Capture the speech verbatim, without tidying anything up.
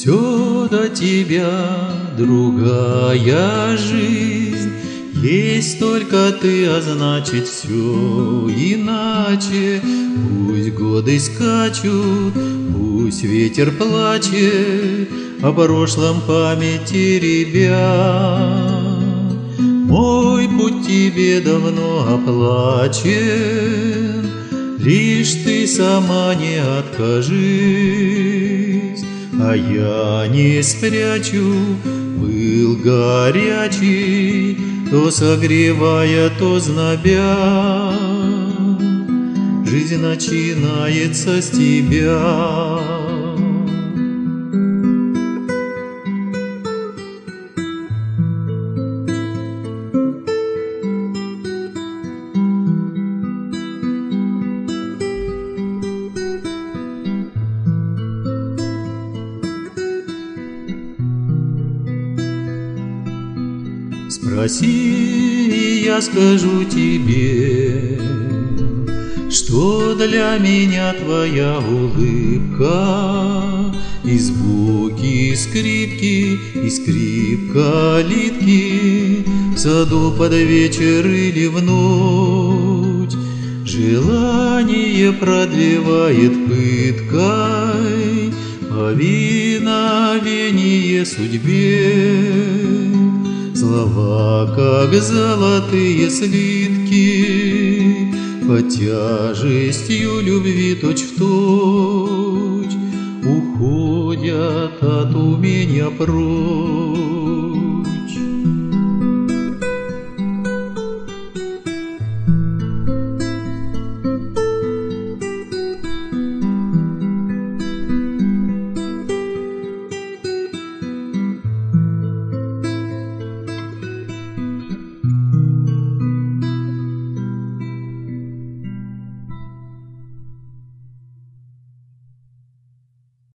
Все до тебя, другая жизнь, есть только ты, а значит все иначе. Пусть годы скачут, пусть ветер плачет, о прошлом памяти ребят. Мой путь тебе давно оплачен, лишь ты сама не откажись. А я не спрячу, был горячий, то согревая, то знобя. Жизнь начинается с тебя. Спроси, и я скажу тебе, что для меня твоя улыбка, и звуки, и скрипки, и скрип калитки в саду под вечер или в ночь. Желание продлевает пыткой повиновение судьбе. Слова, как золотые слитки, под тяжестью любви точь-в-точь уходят от меня прочь.